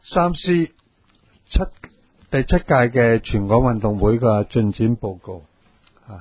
三 C 第七屆嘅全港運動會嘅進展報告啊。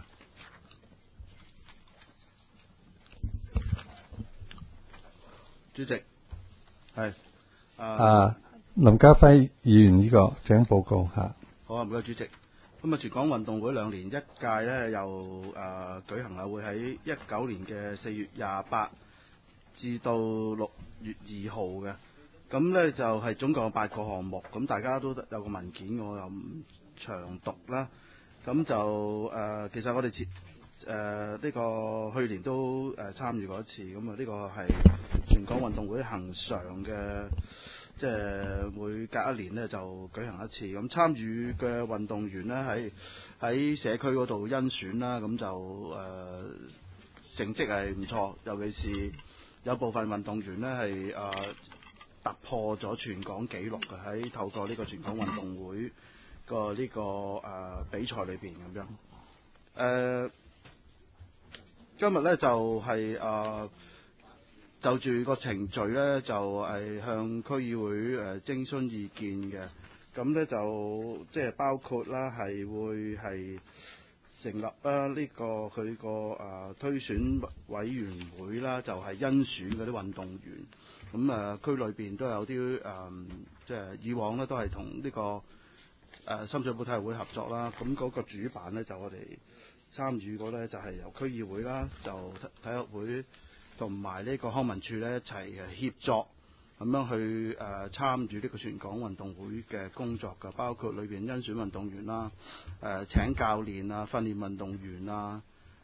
主席係林家輝議員呢個請報告嚇。 好啊，唔該主席。咁啊，全港運動會2年1屆咧，又舉行啊，會喺19年嘅4月28至到6月2號嘅。咁咧就係總共有8個項目，咁大家都有個文件，我又唔長讀啦。咁就其實我哋呢個去年都參與過一次，咁啊呢個係全港運動會恒常嘅，即係每隔一年呢就舉行一次。咁參與嘅運動員呢，喺社區嗰度甄選啦，咁就成績係唔錯，尤其是有部分運動員呢係突破咗全港紀錄嘅，喺透過呢個全港運動會個呢個比賽裏邊咁樣。今日呢就係就住個程序呢，就係向區議會徵詢意見嘅。咁呢就即係包括啦，係會係成立啦呢個佢個推選委員會啦，就係甄選嗰啲運動員。咁區裏邊都有啲即係以往呢都係同呢個深水埗體育會合作啦。咁嗰個主辦呢，就我哋參與過呢，就係由區議會啦，就體育會同埋呢個康文署呢一齊協作咁樣去參與呢個全港運動會嘅工作㗎，包括裏邊甄選運動員啦、請教練啊、訓練運動員啊、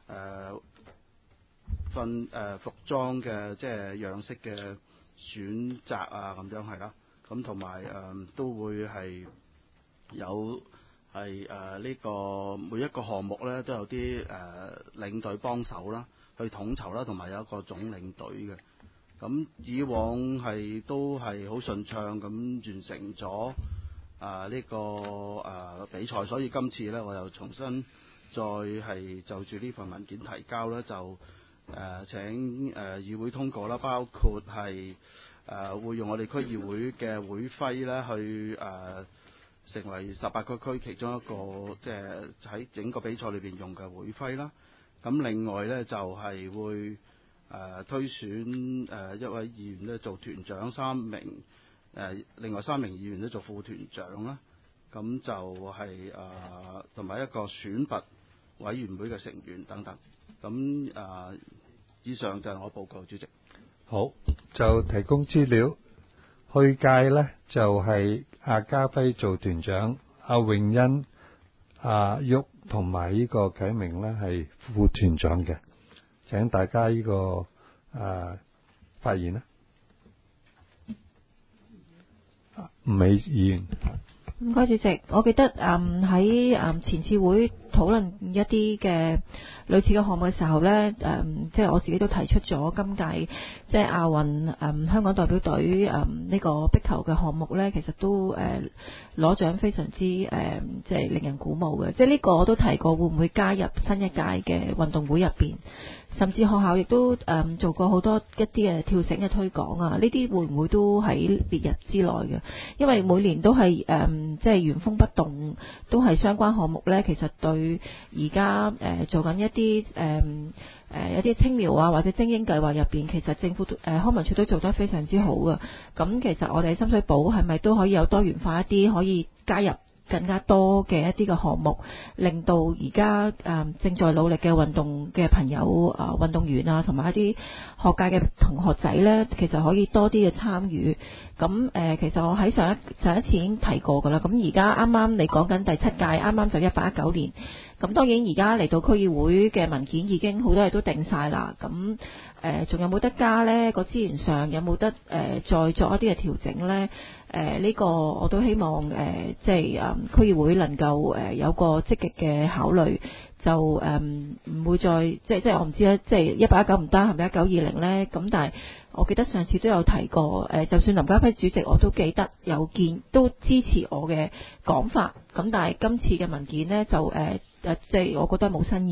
服裝嘅即係樣式嘅選擇啊，咁樣係啦。咁同埋都會係有係呢個每一個項目呢都有啲領隊幫手啦，去統籌啦，同埋有一個總領隊嘅。咁以往都係好順暢咁完成咗呢個比賽，所以今次呢，我又重新再係就住呢份文件提交呢，就請議會通過啦，包括係會用我哋區議會嘅會徽呢去成為18個區其中一個即係喺整個比賽裏邊用嘅會徽啦。咁另外呢，就係會推選一位議員呢做團長，另外3名議員呢做副團長啦。咁就係同埋一個選拔委員會嘅成員等等。咁以上就係我報告，主席。 好，就提供資料。去屆呢，就係家輝做團長，泳欣、旭同埋呢個啟明呢係副團長嘅。請大家呢個發言啦。吳美議員。 唔該主席，我記得喺前次會討論一啲嘅類似嘅項目嘅時候呢，即係我自己都提出咗今屆即係亞運香港代表隊呢個壁球嘅項目呢，其實都攞獎非常之即係令人鼓舞嘅。即係呢個我都提過，會唔會加入新一屆嘅運動會入邊？甚至學校亦都做過好多一啲嘅跳繩嘅推廣啊，呢啲會唔會都喺列入之內嘅？因為每年都係即係原封不動，都係相關項目呢。其實對而家做緊一啲一啲青苗啊或者精英計劃入邊，其實政府康文署都做得非常之好嘅。咁其實我哋深水埗係咪都可以有多元化一啲，可以加入更加多嘅一啲嘅項目，令到而家正在努力嘅運動嘅朋友運動員啊，同埋一啲學界嘅同學仔呢，其實可以多啲嘅參與。咁其實我喺上一次已經提過㗎啦。咁而家啱啱你講緊第7屆，啱啱就18-19年。咁當然而家嚟到區議會嘅文件已經好多嘢都定晒啦。咁仲有冇得加呢？個資源上有冇得再作一啲嘅調整呢？呢個我都希望即係區議會能夠有個積極嘅考慮，就唔會再即係我唔知咧，即係18-19唔得，係咪19-20呢？咁但係我記得上次都有提過，就算林家輝主席我都記得有都支持我嘅講法。咁但係今次嘅文件呢，就即係我覺得冇新意咯。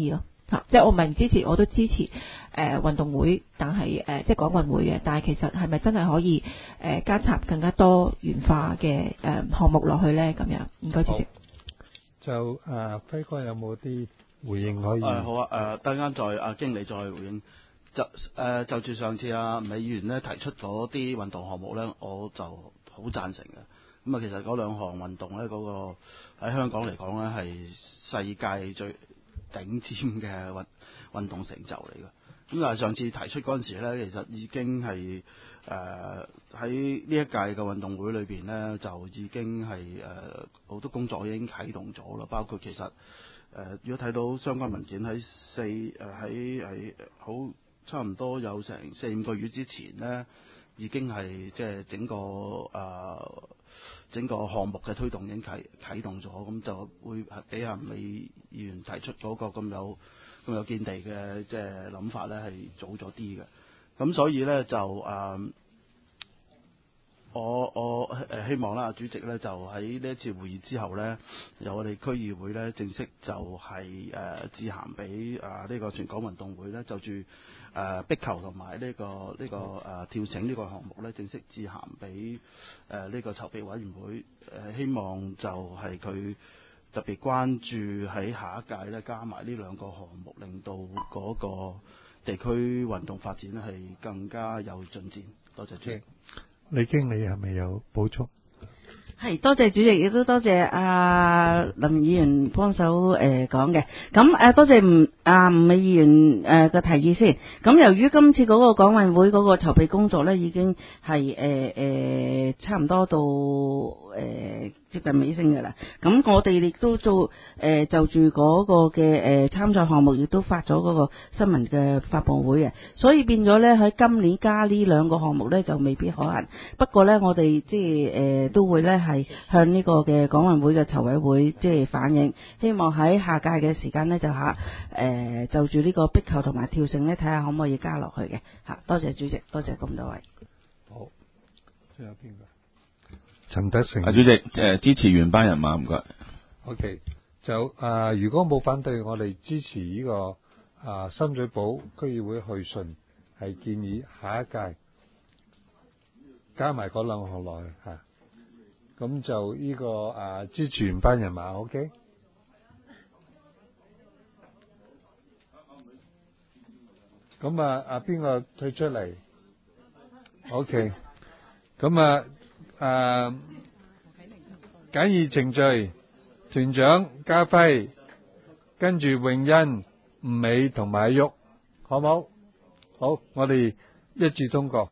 即係我唔係唔支持，我都支持運動會，但係即係港運會嘅，但係其實係咪真係可以加插更加多元化嘅項目落去咧？咁樣，唔該主席。 就輝哥有冇啲回應可以？ 好啊，等陣間再阿經理再回應。就住上次阿吳美議員咧提出嗰啲運動項目咧，我就好贊成嘅。咁啊，其實嗰兩項運動咧，嗰個喺香港嚟講咧係世界最頂尖嘅運動成就嚟嘅。咁但係上次提出嗰陣時咧，其實已經係喺呢一屆嘅運動會裏邊咧，就已經係好多工作已經啟動咗啦。包括其實如果睇到相關文件喺喺好差唔多有成4-5個月之前呢，已經係即係整個項目嘅推動已經啟動咗，咁就會比阿美議員提出嗰個咁有見地嘅即係諗法呢係早咗啲嘅。咁所以呢，就我希望啦，主席呢就喺呢一次會議之後呢，由我哋區議會呢正式就係致函俾呢個全港運動會呢，就住壁球同埋呢個跳繩呢個項目呢，正式致函俾呢個籌備委員會，希望就係佢特別關注喺下一屆呢加埋呢兩個項目，令到嗰個地區運動發展係更加有進展。多謝主席。 李經理係咪有補充？ 係，多謝主席，亦都多謝林議員幫手講嘅。咁多謝吳美議員嘅提議先。咁由於今次嗰個港運會嗰個籌備工作咧，已經係差唔多到接近尾聲嘅啦。咁我哋亦都就住嗰個嘅參賽項目，亦都發咗嗰個新聞嘅發佈會嘅。所以變咗咧，喺今年加呢兩個項目咧，就未必可行。不過咧，我哋即係都會咧係向呢個嘅港運會嘅籌委會即係反映，希望喺下屆嘅時間咧就住呢個壁球同埋跳繩咧，睇下可唔可以加落去嘅嚇。多謝主席，多謝咁多位。 好，仲有邊個？陳德成。 主席，支持原班人馬，唔該。 OK， 就如果冇反對，我哋支持呢個深水埗區議會去信，係建議下一屆加埋嗰兩項落去嚇。咁就呢個支持原班人馬 ，OK。咁邊個退出嚟 ？OK。咁簡易程序，團長家輝，跟住泳欣、吳美同埋阿旭，好冇？好，我哋一致通過。